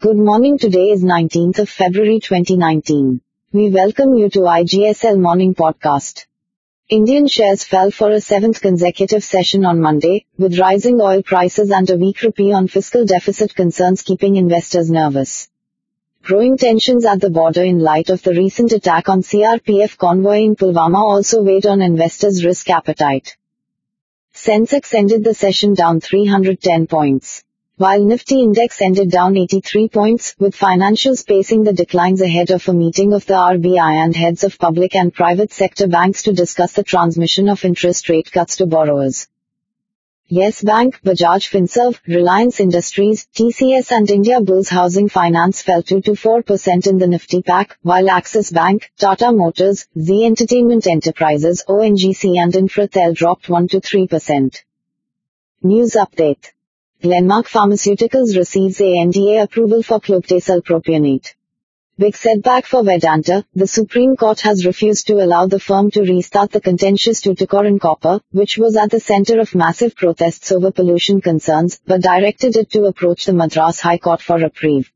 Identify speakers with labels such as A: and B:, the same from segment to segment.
A: Good morning. Today is 19th of February 2019. We welcome you to IGSL Morning Podcast. Indian shares fell for a seventh consecutive session on Monday, with rising oil prices and a weak rupee on fiscal deficit concerns keeping investors nervous. Growing tensions at the border in light of the recent attack on CRPF convoy in Pulwama also weighed on investors' risk appetite. Sensex ended the session down 310 points. While Nifty index ended down 83 points, with financials pacing the declines ahead of a meeting of the RBI and heads of public and private sector banks to discuss the transmission of interest rate cuts to borrowers. Yes Bank, Bajaj Finserv, Reliance Industries, TCS and Indiabulls Housing Finance fell 2-4% in the Nifty pack, while Axis Bank, Tata Motors, Zee Entertainment Enterprises, ONGC and Infratel dropped 1-3%. News update. Glenmark Pharmaceuticals receives ANDA approval for clobetasol propionate. Big setback for Vedanta. The Supreme Court has refused to allow the firm to restart the contentious Tuticorin copper, which was at the center of massive protests over pollution concerns, but directed it to approach the Madras High Court for reprieve.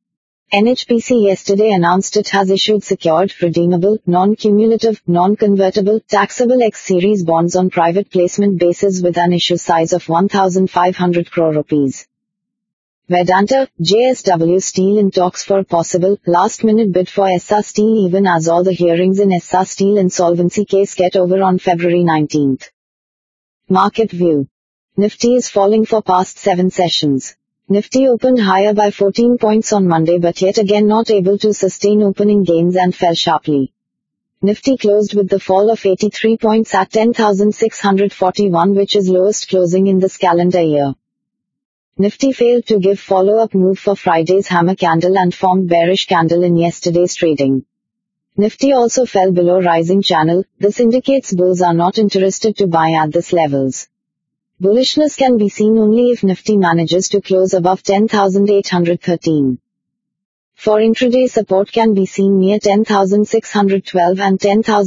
A: NHPC yesterday announced it has issued secured, redeemable, non-cumulative, non-convertible, taxable X-series bonds on private placement basis with an issue size of 1,500 crore rupees. Vedanta, JSW Steel in talks for possible, last-minute bid for Essar Steel even as all the hearings in Essar Steel insolvency case get over on February 19th. Market view. Nifty is falling for past 7 sessions. Nifty opened higher by 14 points on Monday but yet again not able to sustain opening gains and fell sharply. Nifty closed with the fall of 83 points at 10,641, which is lowest closing in this calendar year. Nifty failed to give follow-up move for Friday's hammer candle and formed bearish candle in yesterday's trading. Nifty also fell below rising channel. This indicates bulls are not interested to buy at this levels. Bullishness can be seen only if Nifty manages to close above 10,813. For intraday support can be seen near 10,612 and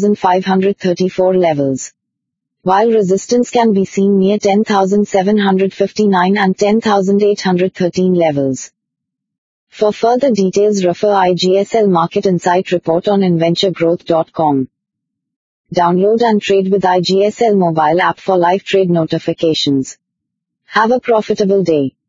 A: 10,534 levels. While resistance can be seen near 10,759 and 10,813 levels. For further details refer IGSL Market Insight Report on InventureGrowth.com. Download and trade with IGSL mobile app for live trade notifications. Have a profitable day.